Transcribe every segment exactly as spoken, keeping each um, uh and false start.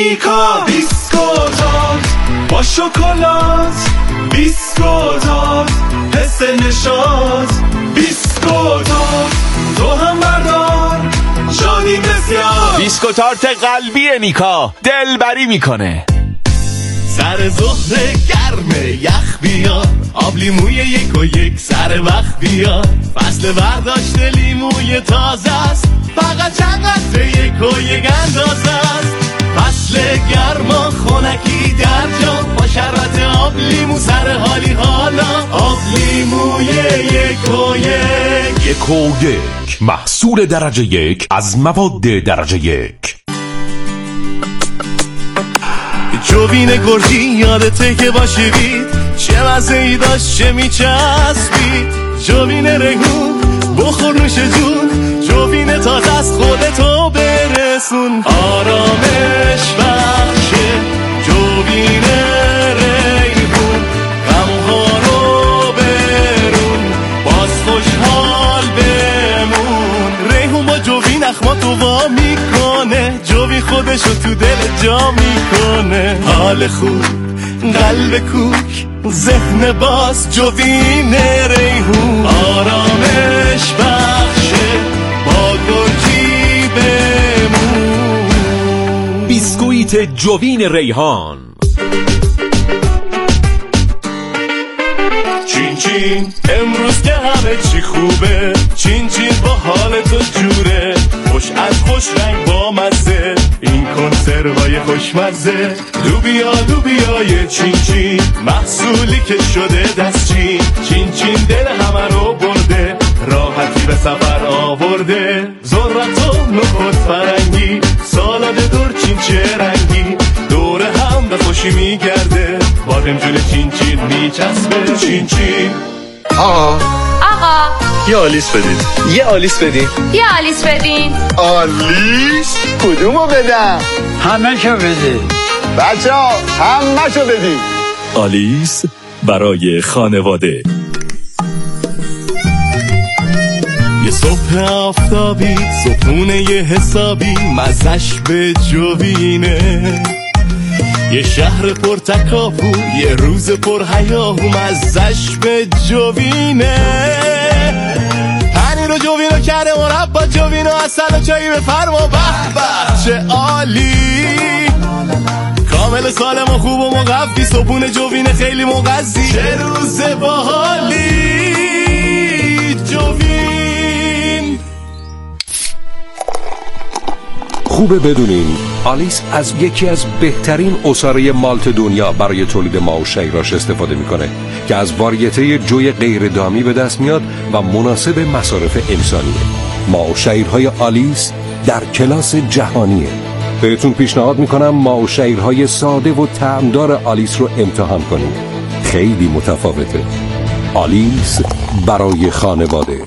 میکا بیسکوتات با شکلات، بیسکوتات حس نشاط، بیسکوتات تو هم بردار شادی بسیار. بیسکوتارت قلبی میکا دلبری میکنه. سر ظهر گرمه یخ بیار، آب لیموی یک و یک سر وقت بیار. فصل برداشت لیموی تازه است، فقط چند قطره یک و یک اندازه است. فصل گرما خونکی در جا، با شربت آب لیمو سر حالی حالا. آب لیموی یک و یک. یک و یک محصول درجه یک از مواد درجه یک. جوین گرجی یادته که باشیدید، چه مزه‌ای داشت چه میچسبید. جوین ریحون بخور نوش جون، جوین تازه از خودتو برسون. آرامش بخشه جوین ریحون، غمها رو برون باز خوشحال بمون. ریحون با جوین اخماتو وا میکنه، جوین خودشو تو دل جا میکنه. حال خوب قلب کوک ذهن باز، جوین ریحون آرامش بخشه با گرجی بمون. بیسکویت جوین ریحان. چین چین امروز که همه چی خوبه، چین چین با حال تو جوره. خوش از خوش رنگ با مزه، این کنسروای خوشمزه. لوبیا لوبیای چین چین، محصولی که شده دستچین. چین چین دل همه رو برده، راحتی به سفر آورده. ذرت و نخود فرنگی، سالاد دور چین چه رنگی. دور هم به خوشی میگرده، بادمجون چین چین میچسبه. چین چین. آقا آقا یه آلیس بدید. یه آلیس بدین یه آلیس بدین. آلیس کدومو بدم؟ همه شو بدید بچه ها همه شو بدید. آلیس برای خانواده. یه صبح آفتابی، صبحونه یه حسابی، مزش به جوینه. یه شهر پر تکاپو، یه روز پر هیاهو، مزش به جوینه. پنیر و جوینو کرده مربا، جوینو اصل و چایی به فرما. به به چه عالی، کامل سالم و خوب و مقفی. صبحونه جوینه خیلی مغذی، چه روز باحالی. جوین. خوبه بدونین آلیس از یکی از بهترین عصاره مالت دنیا برای تولید ماء و شیراش استفاده میکنه که از واریته جوی غیر دامی به دست میاد و مناسب مصارف انسانیه. ماء و شیرهای آلیس در کلاس جهانیه. بهتون پیشنهاد میکنم ماء و شیرهای ساده و طعمدار آلیس رو امتحان کنید. خیلی متفاوته. آلیس برای خانواده.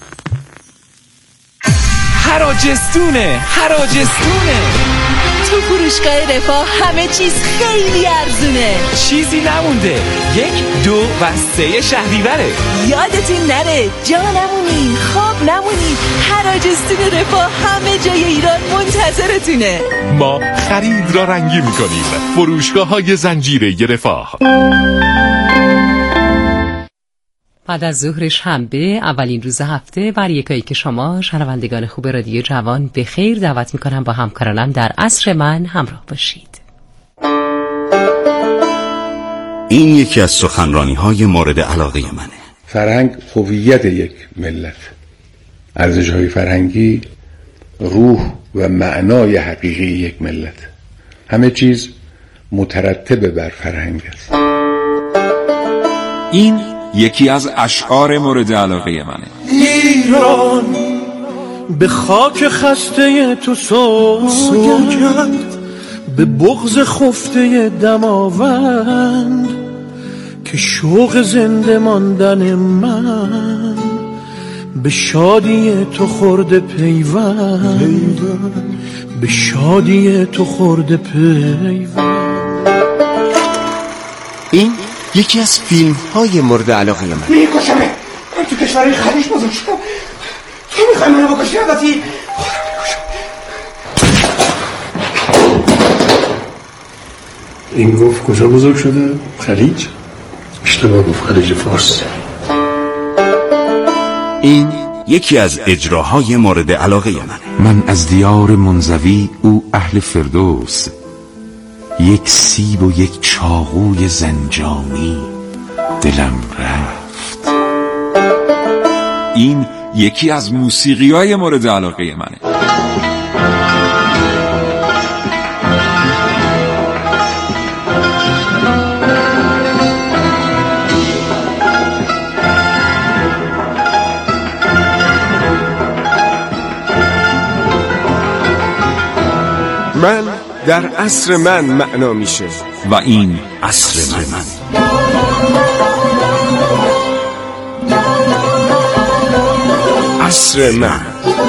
حراجستونه حراجستونه. تو فروشگاه رفاه همه چیز خیلی ارزونه، چیزی نمونده. یک دو و سه شهریوره. یادتون نره جا نمونین خواب نمونین. حراجستون رفاه همه جای ایران منتظرتونه. ما خرید را رنگی میکنیم. فروشگاه های زنجیره رفاه. بعد از ظهر شنبه اولین روز هفته بر یکایی که شما شنوندگان خوب رادیو جوان به خیر دعوت میکنم با همکارانم در عصر من همراه باشید. این یکی از سخنرانی های مورد علاقه منه. فرهنگ هویت یک ملت، ارزش‌های فرهنگی روح و معنای حقیقی یک ملت. همه چیز مترتب بر فرهنگ است. این یکی از اشعار مورد علاقه منه. ایران به خاک خسته تو سوگند، به بغض خفته دماوند، که شوق زنده ماندن من به شادی تو خورده پیوند، به شادی تو خورده پیوند. این یکی از فیلم های مورد علاقه من. میکشمه، من تو کشورهای خلیج بزرگ شدم، تو میخوای منو بکشی؟ البته این گفت کجا بزرگ شده؟ خلیج؟ اشتباه گفت، خلیج فارس. این یکی از اجراهای مورد علاقه من. من از دیار منزوی، او اهل فردوس. یک سیب و یک چاقوی زنجانی دلم رفت. این یکی از موسیقی‌های مورد علاقه منه. من در عصر من معنا میشه و این عصر من. عصر من.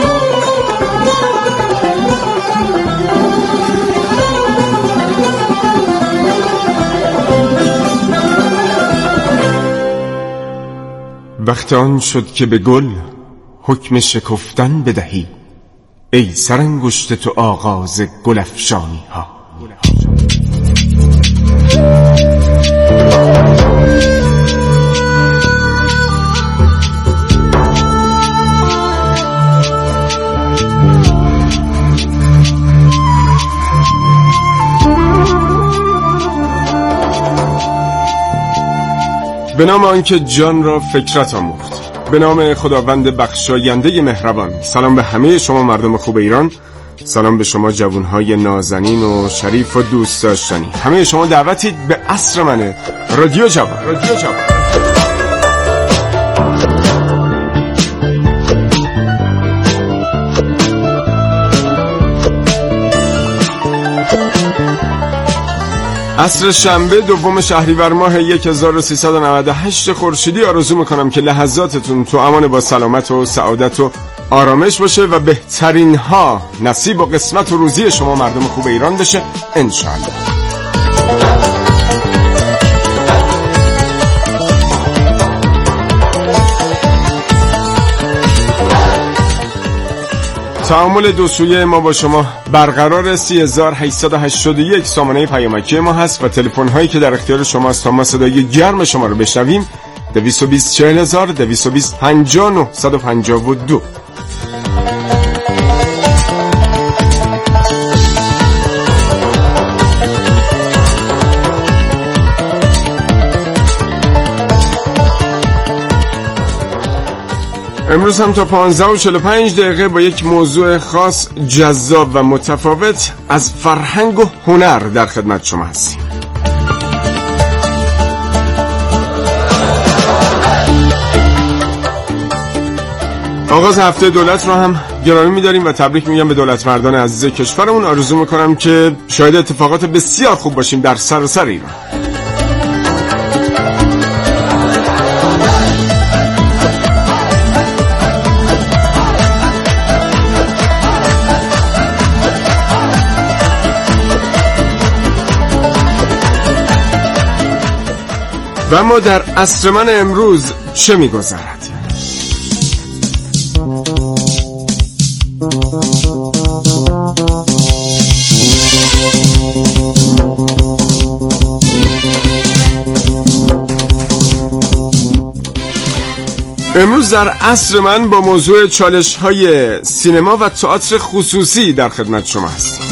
وقت آن شد که به گل حکم شکفتن بدهی، ای سرانگشت تو آغاز گل افشانی ها. به نام آنکه جان را فکرت آموخت، به نام خداوند بخشاینده مهربان. سلام به همه شما مردم خوب ایران، سلام به شما جوانهای نازنین و شریف و دوست داشتنی. همه شما دعوتید به عصر منه، رادیو جوان. رادیو جوان. عصر شنبه دوم شهریور ماه هزار و سیصد و نود و هشت خورشیدی آرزو میکنم که لحظاتتون تو امان با سلامت و سعادت و آرامش باشه و بهترین ها نصیب و قسمت و روزی شما مردم خوب ایران بشه انشاءالله. تعامل دو سویه ما با شما برقرار. سی هزار و هشتصد و هشتاد و یک سامانه پیامکی ما هست و تلفن هایی که در اختیار شماست تا ما صدای گرم شما رو بشنویم دویست و بیست چهل هزار، دویست و بیست پنجاه و نه صد و پنجاه و دو. امروز هم تا پانزده و چهل و پنج دقیقه با یک موضوع خاص، جذاب و متفاوت از فرهنگ و هنر در خدمت شما هستیم. آغاز هفته دولت رو هم گرامی می‌داریم و تبریک میگم به دولت مردان عزیز کشورمون. آرزو میکنم که شاهد اتفاقات بسیار خوب باشیم در سراسر ایران. و اما در عصر من امروز چه می‌گذرد؟ امروز در عصر من با موضوع چالش‌های سینما و تئاتر خصوصی در خدمت شما هستم.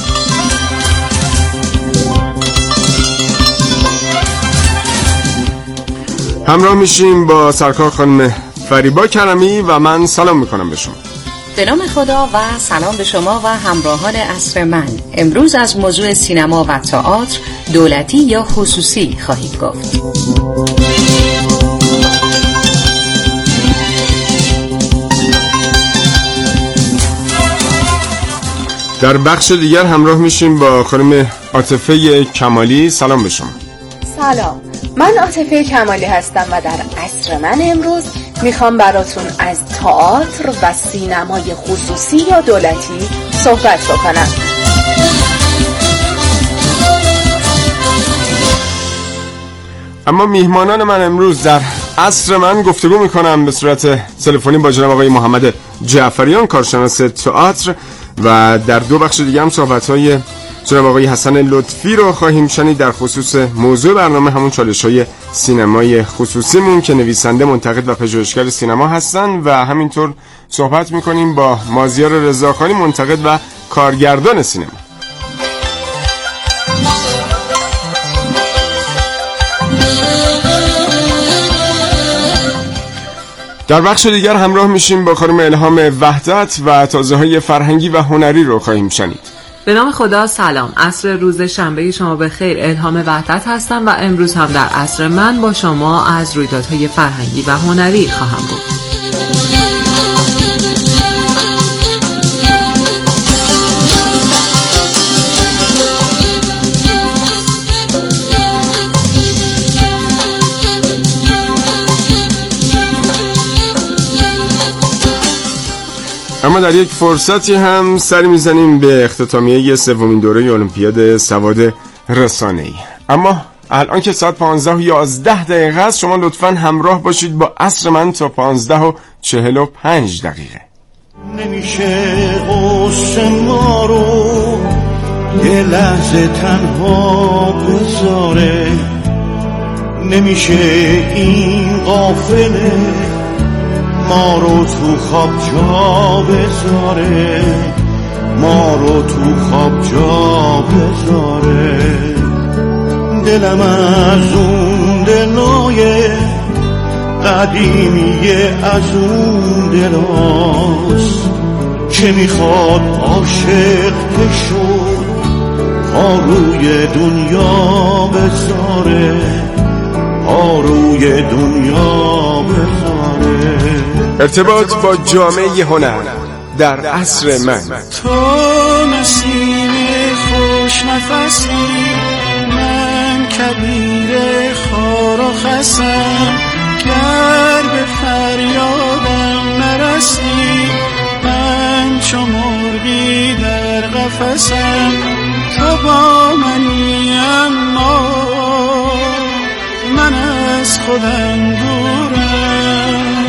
همراه میشیم با سرکار خانم فریبا کرمی و من سلام میکنم به شما. به نام خدا و سلام به شما و همراهان عصر من. امروز از موضوع سینما و تئاتر دولتی یا خصوصی خواهید گفت. در بخش دیگر همراه میشیم با خانم عاطفه کمالی. سلام به شما. سلام، من عاطفه کمالی هستم و در عصر من امروز میخوام براتون از تئاتر و سینمای خصوصی یا دولتی صحبت بکنم. اما میهمانان من امروز در عصر من گفتگو میکنم به صورت تلفنی با جناب آقای محمد جعفریان، کارشناس تئاتر، و در دو بخش دیگه هم صحبت‌های جناب آقای حسن لطفی رو خواهیم شنید در خصوص موضوع برنامه، همون چالش‌های سینمای خصوصیمون که نویسنده، منتقد و پژوهشگر سینما هستن و همینطور صحبت می‌کنیم با مازیار رضاخانی، منتقد و کارگردان سینما. در بخش دیگر همراه میشیم با خانم الهام وحدت و تازه‌های فرهنگی و هنری رو خواهیم شنید. به نام خدا، سلام. عصر روز شنبه شما به خیر. الهام وحدت هستم و امروز هم در عصر من با شما از رویدادهای فرهنگی و هنری خواهم بود. اما در یک فرصتی هم سری میزنیم به اختتامیه سومین دوره المپیاد سواد رسانه‌ای. اما الان که ساعت پانزده و یازده دقیقه است، شما لطفاً همراه باشید با عصر من تا پانزده و چهل و پنج دقیقه. نمیشه قصه ما رو یه لحظه تنها بذاره، نمیشه این قافله ما رو تو خواب جا بذاره، ما رو تو خواب جا بذاره. دلم از اون دلای قدیمیه، از اون دلاست که میخواد عاشق بشود پا روی دنیا بذاره، پا روی دنیا بذاره. ارتباط با جامعه هنر در عصر من. تو نسیم خوش نفسی، من کبیر خار و خسم، گر به فریادم نرسی، من چو مرغی در قفسم. تو با منی اما من از خودم دورم،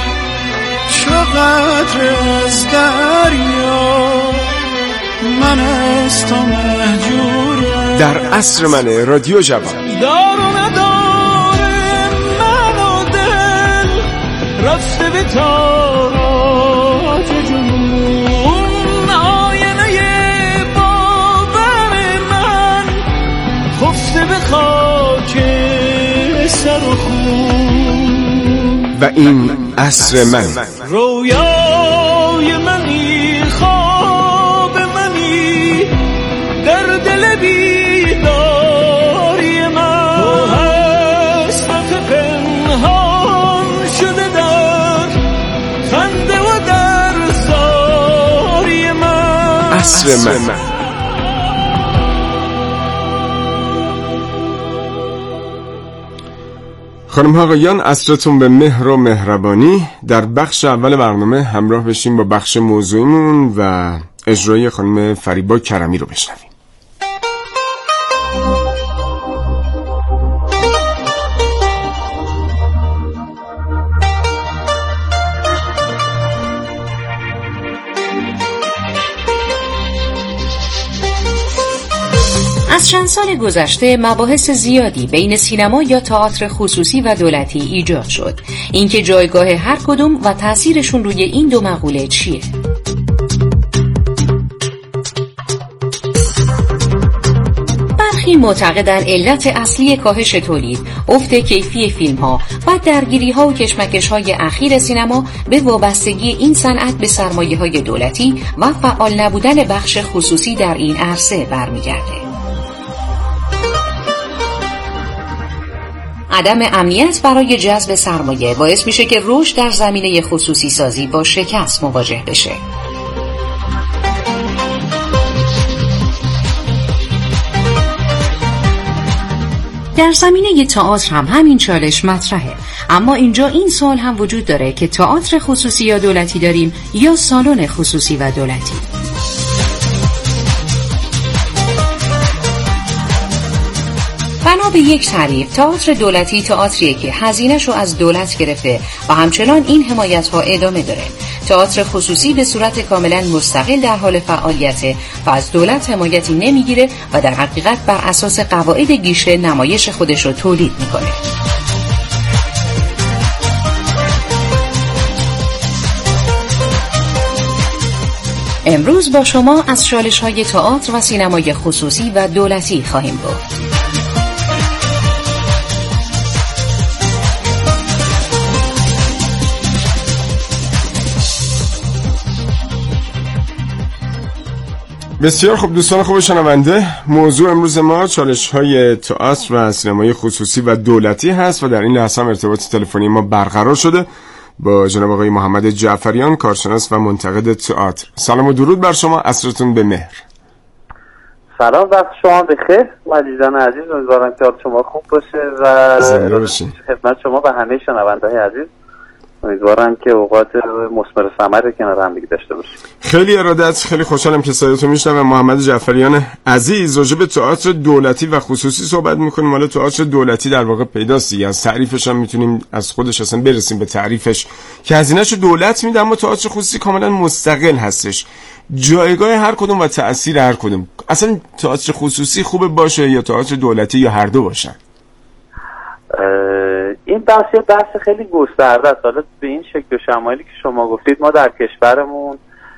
چقدر از دریا من از تو محجورم. در عصر من رادیو جوان. دار و نداره من و دل رفته به تاراج جنون، آینه باور من خفته به خاک سر و خون. و این عصر من. رویای منی، خواب منی، در دل بیداری من، تو حسرت پنهان شده در خنده و در زاری من. عصر من. خانم ها آقایان، عصرتون به مهر و مهربانی. در بخش اول برنامه همراه بشیم با بخش موضوعیمون و اجرای خانم فریبا کرمی رو بشنویم. از چند سال گذشته مباحث زیادی بین سینما یا تئاتر خصوصی و دولتی ایجاد شد. اینکه جایگاه هر کدوم و تأثیرشون روی این دو مقوله چیه؟ برخی معتقدن علت اصلی کاهش تولید، افت کیفی فیلم ها و درگیری ها و کشمکش های اخیر سینما به وابستگی این صنعت به سرمایه های دولتی و فعال نبودن بخش خصوصی در این عرصه برمیگرده. عدم امنیت برای جذب سرمایه باعث میشه که رشد در زمینه خصوصی سازی با شکست مواجه بشه. در زمینه تئاتر هم همین چالش مطرحه، اما اینجا این سوال هم وجود داره که تئاتر خصوصی یا دولتی داریم یا سالن خصوصی و دولتی. بنا به یک تعریف، تئاتر دولتی تئاتریه که هزینه‌شو از دولت گرفته و همچنان این حمایت‌ها ادامه داره. تئاتر خصوصی به صورت کاملا مستقل در حال فعالیته و از دولت حمایتی نمیگیره و در حقیقت بر اساس قواعد گیشه نمایش خودش رو تولید میکنه. امروز با شما از چالش‌های تئاتر و سینمای خصوصی و دولتی خواهیم گفت. بسیار خوب دوستان خوب شنونده، موضوع امروز ما چالش‌های تئاتر و سینمای خصوصی و دولتی هست و در این لحظه هم ارتباط تلفنی ما برقرار شده با جناب آقای محمد جعفریان، کارشناس و منتقد تئاتر. سلام و درود بر شما، عصرتون به مهر. سلام، وقت شما بخیر عزیزان عزیز، امیدوارم که شما خوب باشه و خدمت شما و همه شنونده‌های عزیز. امیدوارم که اوقات مثمر ثمر کنار هم دیگه داشته باشیم. خیلی ارادت، خیلی خوشحالم که صداتون میشنوم. محمد جعفریان عزیز، راجع به تئاتر دولتی و خصوصی صحبت میکنیم. حالا تئاتر دولتی در واقع پیداست دیگه، از تعریفش هم میتونیم از خودش اصلا برسیم به تعریفش که هزینه‌شو دولت میده، اما تئاتر خصوصی کاملا مستقل هستش. جایگاه هر کدوم و تأثیر هر کدوم، اصلا تئاتر خصوصی خوبه باشه یا تئاتر دولتی یا هر دو باشن؟ این بحث بحث خیلی گسترده است. حالا به این شکل و شمایلی که شما گفتید ما در کشورمون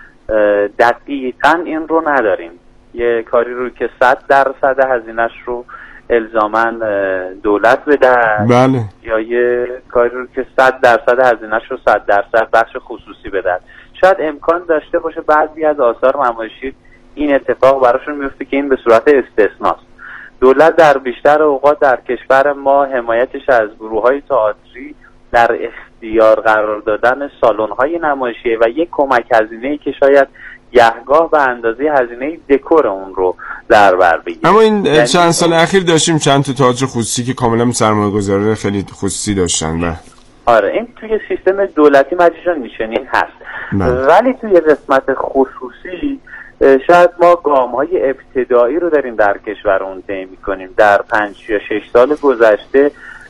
دقیقاً این رو نداریم. یه کاری رو که صد درصد هزینه‌اش رو الزاماً دولت بده، بله، یا یه کاری رو که صد درصد هزینه‌اش رو صد درصد بخش خصوصی بده. شاید امکان داشته باشه بعضی از آثار نمایشی این اتفاق براشون میفته که این به صورت استثناست. دولت در بیشتر اوقات در کشور ما حمایتش از گروه‌های تئاتری در اختیار قرار دادن سالن‌های نمایشی و یک کمک هزینه‌ای که شاید گهگاه به اندازه هزینه دکور اون رو در بر بگیره. اما این یعنی چند سال اخیر داشتیم چند تا تئاتر خصوصی که کاملا سرمایه‌گذاری خیلی خصوصی داشتن و آره این توی سیستم دولتی مجیشان میشنین هست. من. ولی توی قسمت خصوصی شاید ما گام‌های ابتدایی رو داریم در کشورمون طی می‌کنیم. در پنج یا شش سال گذشته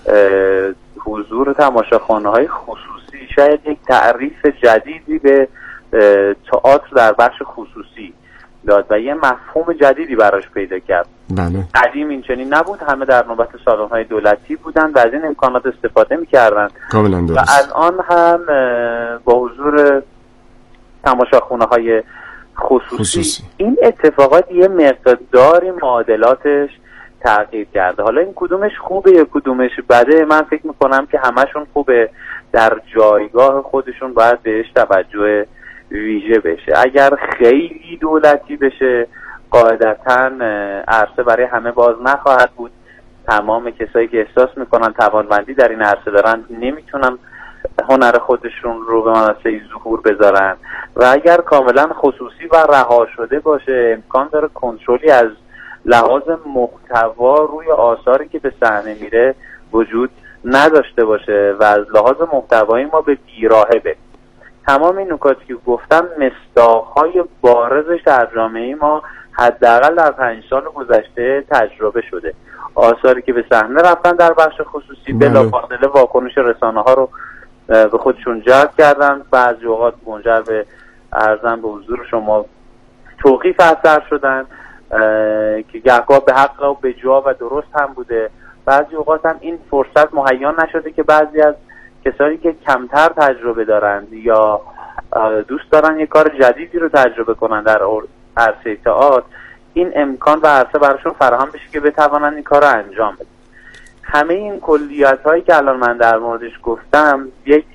حضور تماشاخانه‌های خصوصی شاید یک تعریف جدیدی به تئاتر در بخش خصوصی داد و یه مفهوم جدیدی براش پیدا کرد. بله. قدیم این چنین نبود، همه در نوبت سالن‌های دولتی بودن و از این امکانات استفاده می‌کردن. کاملا درست. و الان هم با حضور تماشاخانه‌های خصوصی, خصوصی این اتفاقات یه مقداری معادلاتش تغییر کرده. حالا این کدومش خوبه یا کدومش بده، من فکر میکنم که همشون خوبه، در جایگاه خودشون باید بهش توجه ویژه بشه. اگر خیلی دولتی بشه قاعدتاً عرصه برای همه باز نخواهد بود. تمام کسایی که احساس میکنن توانمندی در این عرصه دارن نمیتونن هنر خودشون رو به منصه ظهور بذارن و اگر کاملا خصوصی و رها شده باشه امکان داره کنترلی از لحاظ محتوا روی آثاری که به صحنه میره وجود نداشته باشه و از لحاظ محتوایی ما به بیراهه بریم. تمام این نکاتی که گفتم مصداق‌های بارزش در جامعه ما حداقل در پنج سال گذشته تجربه شده. آثاری که به صحنه رفتن در بخش خصوصی بلافاصله واکنش رسانه‌ها رو به خودشون جلب کردن، بعضی اوقات منجر به ارزم به حضور شما توقیف اثر شدن که گهگاه به حق و به جا و درست هم بوده. بعضی اوقات هم این فرصت مهیا نشده که بعضی از کسانی که کمتر تجربه دارند یا دوست دارن یک کار جدیدی رو تجربه کنن در عرصه تئاتر این امکان و عرصه براشون فراهم بشه که بتوانن این کار رو انجام بدن. همه این کلیات هایی که الان من در موردش گفتم یک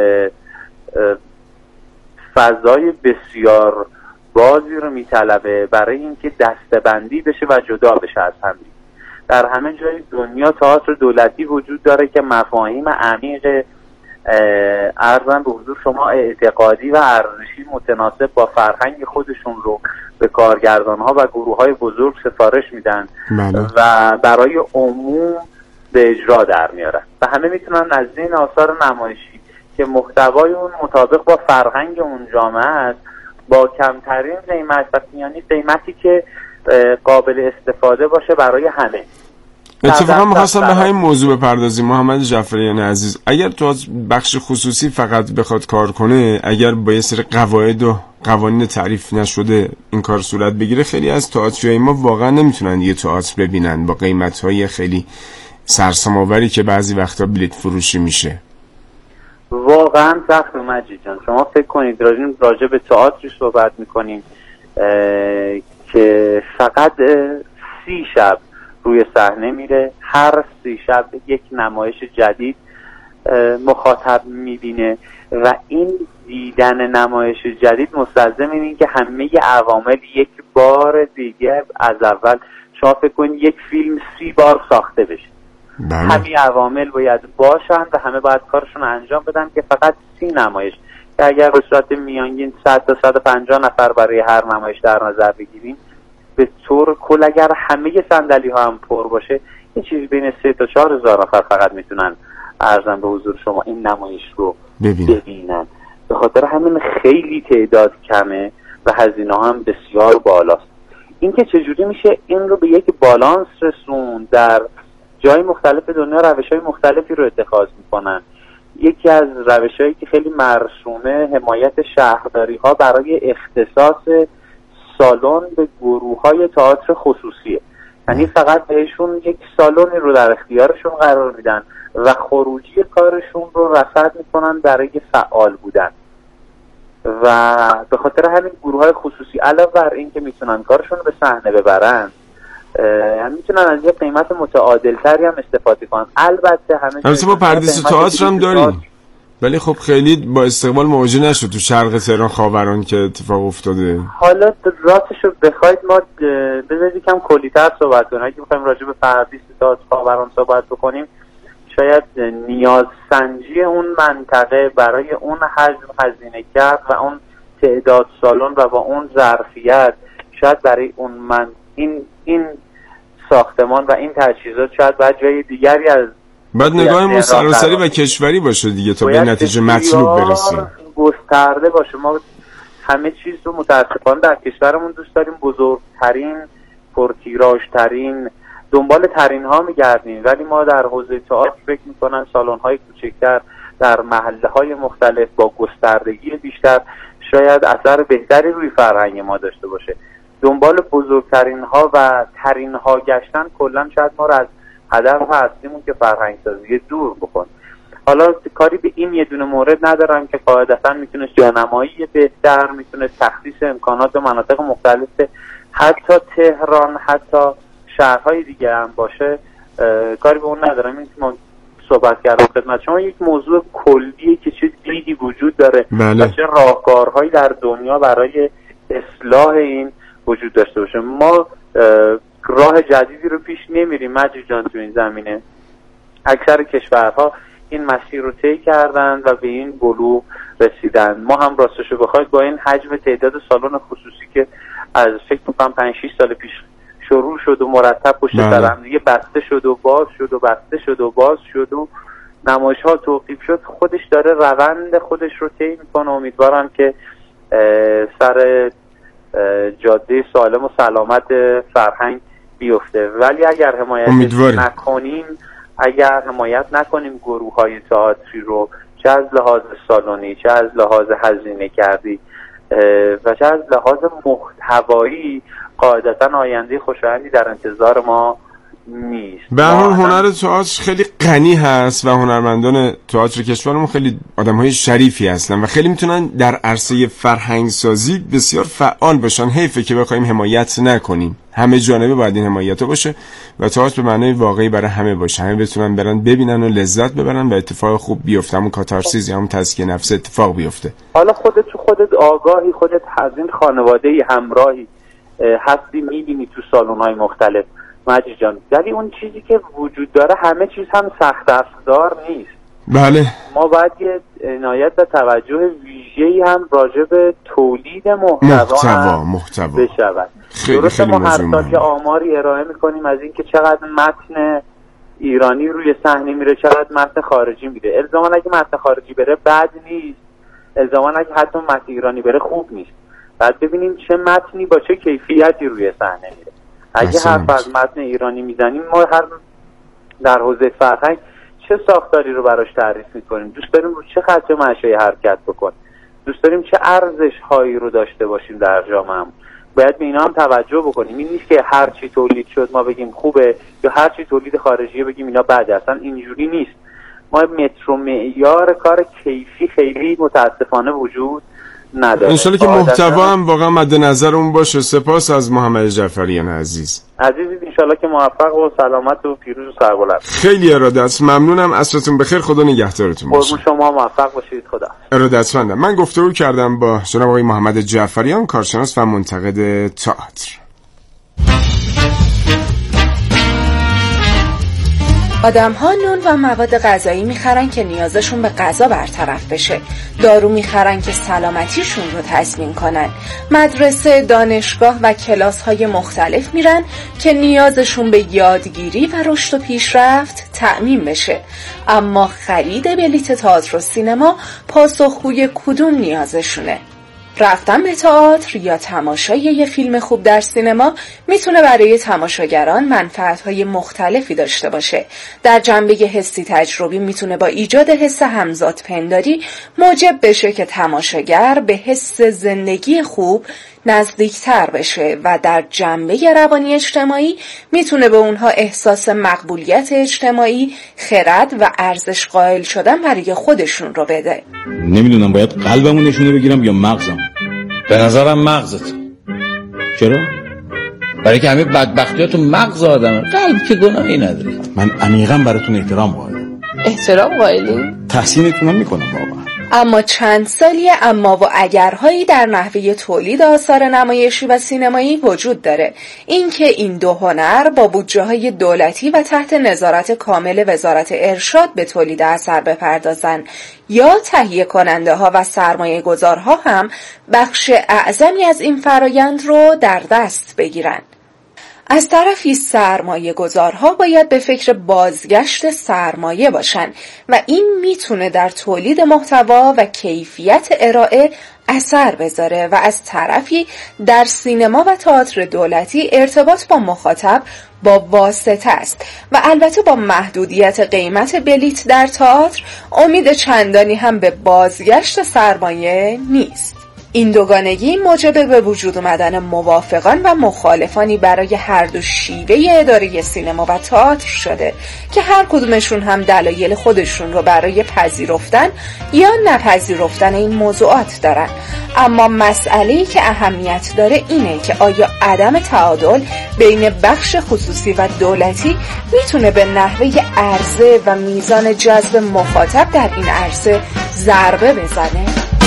فضای بسیار بازی رو میطلبه برای اینکه دسته‌بندی بشه و جدا بشه از هم. در همه جای دنیا تئاتر دولتی وجود داره که مفاهیم عمیق ارزم به حضور شما اعتقادی و ارزشی متناسب با فرهنگ خودشون رو به کارگردان‌ها و گروه‌های بزرگ سفارش میدن و برای عموم به اجرا در میارن و همه میتونن از این آثار نمایشی که محتوای اون مطابق با فرهنگ اون جامعه است با کمترین قیمت و یعنی قیمتی که قابل استفاده باشه برای همه اتفاقا می‌خواستم به همین موضوع بپردازیم. محمد جعفریان عزیز، اگر تو بخش خصوصی فقط بخواد کار کنه، اگر با یه سری قواعد و قوانین تعریف نشده این کار صورت بگیره، خیلی از تئاترهای ما واقعا نمیتونن یه تئاتر ببینن با قیمت‌های خیلی سرسام‌آوری که بعضی وقتا بلیت فروشی میشه. واقعا سخت مجید جان. شما فکر کنید راجع به تئاتری صحبت میکنیم که فقط سی شب روی صحنه میره، هر سی شب یک نمایش جدید مخاطب میبینه و این دیدن نمایش جدید مستلزم این که همه عوامل یک بار دیگه از اول، شما فکر کنید یک فیلم سی بار ساخته بشه، همه عوامل باید باشن و همه باید کارشون انجام بدن که فقط سی نمایش که اگر به صورت میانگین صد تا صد و پنجاه نفر برای هر نمایش در نظر بگیریم، به طور کل اگر همه صندلی ها هم پر باشه یه چیزی بین سه تا چهار هزار نفر فقط میتونن ارزم به حضور شما این نمایش رو ببینن, ببینن. به خاطر همین خیلی تعداد کمه و هزینه هم بسیار بالاست. اینکه چجوری میشه این رو به یک بالانس رسون، در جای مختلف دنیا روش‌های مختلفی رو اتخاذ میکنن. یکی از روش‌هایی که خیلی مرسومه حمایت شهرداری‌ها برای اختصاص سالن به گروه‌های تئاتر خصوصیه. یعنی فقط بهشون یک سالنی رو در اختیارشون قرار میدن و خروجی کارشون رو رصد میکنن برای فعال بودن و به خاطر همین گروه‌های خصوصی علاوه بر این که میتونن کارشون رو به صحنه ببرن، هم میتونن از یه قیمت متعادل تری هم استفاده کنن. البته همه البته ما پردیس تئاتر هم داریم، ولی خب خیلی با استقبال مواجه نشد تو شرق تهران خاوران که اتفاق افتاده. حالا راستشو بخواید ما بذارید یکم کلی‌تر صحبت کنیم. اگه بخوایم راجع به پردیس تئاتر خاوران صحبت بکنیم، شاید نیاز سنجی اون منطقه برای اون حجم هزینه کرد و اون تعداد سالن و با اون ظرفیت، شاید برای اون من این این ساختمان و این تجهیزات شاید بعد جای دیگری از بعد نگاهمون سراسری و کشوری باشه دیگه تا به نتیجه مطلوب برسیم، گسترده باشه. ما همه چیز رو متاسفانه در کشورمون دوست داریم بزرگترین، پرتیراژترین، دنبال ترین ها میگردیم، ولی ما در حوزه تئاتر فکر میکنن سالن های کوچکتر در محله های مختلف با گستردگی بیشتر شاید اثر بهتری روی فرهنگ ما داشته باشه. دنبال بزرگترین ها و ترین ها گشتن کلا شاید ما رو از هدف هستیمون که فرهنگ سازی دور بکن. حالا کاری به این یه دونه مورد ندارم که قاعدتا میتونه جانمایی بهتر، میتونه تخصیص امکانات به مناطق مختلف حتی تهران، حتی شهرهای دیگه هم باشه، کاری به اون ندارم. این که ما صحبت کردم خدمت شما یک موضوع کلیه که چه دیدی وجود داره بله. و چه راهکارهایی در دنیا برای اصلاح این وجود داشته باشه. ما راه جدیدی رو پیش نمیریم مجید جان تو این زمینه. اکثر کشورها این مسیر رو طی کردن و به این بلوغ رسیدن. ما هم راستشو بخواید با این حجم تعداد سالن خصوصی که از فکر می‌کنم پنج شش سال پیش شروع شد و مرتب پشت سر هم دیگه بسته شد و باز شد و بسته شد و باز شد و نمایش‌ها توقیف شد، خودش داره روند خودش رو طی می‌کنه. امیدوارم که سر جاده سالم و سلامت فرهنگ بیفته، ولی اگر حمایت نکنیم اگر حمایت نکنیم گروه‌های تئاتری رو، چه از لحاظ سالنی، چه از لحاظ هزینه کردی و چه از لحاظ محتوایی، قاعدتا آینده خوشایندی در انتظار ما نیست. به هر حال هنر تئاتر خیلی غنی هست و هنرمندان تئاتر کشورمون خیلی آدم‌های شریفی هستن و خیلی میتونن در عرصه فرهنگ سازی بسیار فعال باشن. حیفه که بخوایم حمایت نکنیم. همه جانبه باید این حمایت باشه و تئاتر به معنای واقعی برای همه باشه. همه بتونن برن ببینن و لذت ببرن و اتفاق خوب بیفته، همون کاتارسیس یا همون تزکیه نفس اتفاق بیفته. حالا خودت تو خودت آگاهی، خودت از این خانواده‌ای همراهی هستی، می‌بینی تو سالن‌های مختلف مجید جان، ولی اون چیزی که وجود داره همه چیز هم سخت افزار نیست. بله. ما باید یه عنایت و توجه ویژه‌ای هم راجع به تولید محتوا محتوا محتوا بشود. خیلی خیلی ما هر سال که آماری ارائه می‌کنیم از اینکه چقدر متن ایرانی روی صحنه میره، چقدر متن خارجی میره. الزاما اگه متن خارجی بره بد نیست، الزاما اگه حتی متن ایرانی بره خوب نیست. بعد ببینیم چه متنی با چه کیفیتی روی صحنه میره. اگه حرف از متن ایرانی میزنیم، ما هر در حوزه فرهنگ چه ساختاری رو براش تعریف میکنیم، دوست داریم رو چه خط مشی حرکت بکنیم، دوست داریم چه ارزش هایی رو داشته باشیم در جامعه. باید به اینا هم توجه بکنیم. این نیست که هر چی تولید شد ما بگیم خوبه یا هر چی تولید خارجی بگیم اینا بده. اصلا اینجوری نیست. ما متر و معیار کار کیفی خیلی متاسفانه وجود نداره. انشالله که محتوا هم واقعا مد نظر اون باشه. سپاس از محمد جعفریان عزیز. عزیزی انشالله که موفق و سلامت و پیروز و سربلند. خیلی ارادت ممنونم. عصرتون بخیر. خدا نگهدارتون باشه. قربون شما موفق باشید. خدا. ارادتمندم. من گفتگو کردم با جناب آقای محمد جعفریان، کارشناس و منتقد تئاتر. آدم‌ها نون و مواد غذایی میخرن که نیازشون به غذا برطرف بشه. دارو میخرن که سلامتیشون رو تضمین کنن. مدرسه، دانشگاه و کلاس‌های مختلف میرن که نیازشون به یادگیری و رشد و پیشرفت تأمین بشه. اما خرید بلیت تئاتر و سینما پاسخگوی کدوم نیازشونه؟ رفتن به تئاتر یا تماشای یه فیلم خوب در سینما میتونه برای تماشاگران منفعت‌های مختلفی داشته باشه. در جنبه حسی تجربی میتونه با ایجاد حس همزاد پنداری موجب بشه که تماشاگر به حس زندگی خوب نزدیکتر بشه و در جنبه روانی اجتماعی میتونه به اونها احساس مقبولیت اجتماعی، خرد و ارزش قائل شدن برای خودشون رو بده. نمیدونم باید قلبمو نشونه بگیرم یا مغزم. به نظرم مغزت. چرا؟ برای که همه بدبختی‌ها تو مغز آدمه. قلب که گناهی نداره. من عمیقاً براتون احترام قائلم. احترام قائلی؟ تحسینتونم میکنم بابا. اما چند سالی اما و اگرهایی در نحوه تولید آثار نمایشی و سینمایی وجود داره. اینکه این دو هنر با بودجه‌های دولتی و تحت نظارت کامل وزارت ارشاد به تولید اثر بپردازن یا تهیه کننده ها و سرمایه گذارها هم بخش اعظمی از این فرایند رو در دست بگیرن. از طرفی سرمایه گذارها باید به فکر بازگشت سرمایه باشن و این میتونه در تولید محتوا و کیفیت ارائه اثر بذاره و از طرفی در سینما و تئاتر دولتی ارتباط با مخاطب با واسطه است و البته با محدودیت قیمت بلیت در تئاتر امید چندانی هم به بازگشت سرمایه نیست. این دوگانگی موجب به وجود آمدن موافقان و مخالفانی برای هر دو شیوه اداره سینما و تئاتر شده که هر کدومشون هم دلایل خودشون رو برای پذیرفتن یا نپذیرفتن این موضوعات دارن. اما مسئله‌ای که اهمیت داره اینه که آیا عدم تعادل بین بخش خصوصی و دولتی میتونه به نحوه عرضه و میزان جذب مخاطب در این عرصه ضربه بزنه؟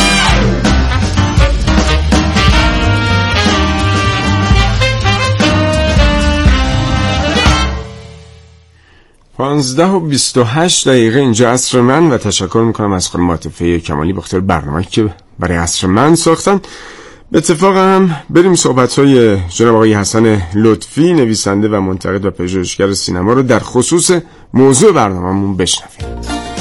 پانزده و بیست و هشت دقیقه اینجا عصر من و تشکر میکنم از خانم عاطفه کمالی بخاطر برنامه‌ای که برای عصر من ساختن. به اتفاق هم بریم صحبت‌های جناب آقای حسن لطفی نویسنده و منتقد و پژوهشگر سینما رو در خصوص موضوع برنامه‌مون بشنویم.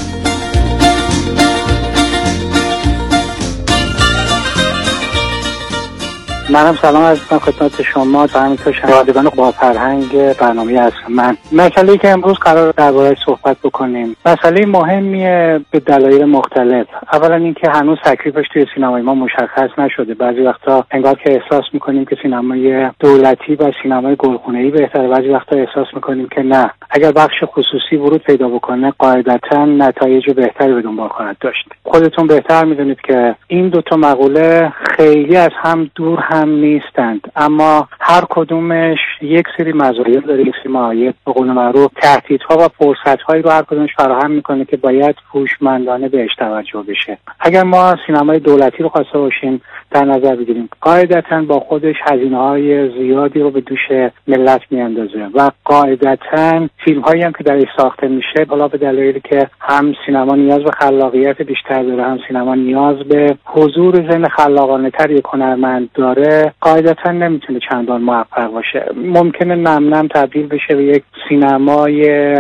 منم سلام عرض می‌کنم خدمت شما و همینطور شنوندگان با فرهنگ برنامه از من. مسئله‌ای که امروز قرار درباره‌اش صحبت بکنیم مسئله مهمیه به دلایل مختلف. اولا اینکه هنوز تکلیفش توی سینمای ما مشخص نشده. بعضی وقتا انگار که احساس می‌کنیم که سینمای دولتی و سینمای گلخونه‌ای بهتره، بعضی وقتا احساس می‌کنیم که نه، اگر بخش خصوصی ورود پیدا بکنه قاعدتاً نتایج بهتری به دنبال خواهد داشت. خودتون بهتر می‌دونید که این دو تا مقوله خیلی از هم دور هم نیستند، اما هر کدومش یک سری مزایا داره، یک سری معایب، به قول معروف تهدیدها و فرصت‌هایی رو هر کدومش فراهم میکنه که باید هوشمندانه بهش توجه بشه. اگر ما سینمای دولتی رو خواسته باشیم در نظر بگیریم قاعدتاً با خودش هزینه‌های زیادی رو به دوش ملت میاندازه و قاعدتاً فیلم‌هایی هم که درش ساخته میشه بالا به دلایلی که هم سینما نیاز به خلاقیت بیشتر داره، هم سینما نیاز به حضور ذهن خلاقانه‌تر یک هنرمند داره، قاعدتاً نمیتونه چندان موفق باشه. ممکنه نم نم تبدیل بشه به یک سینمای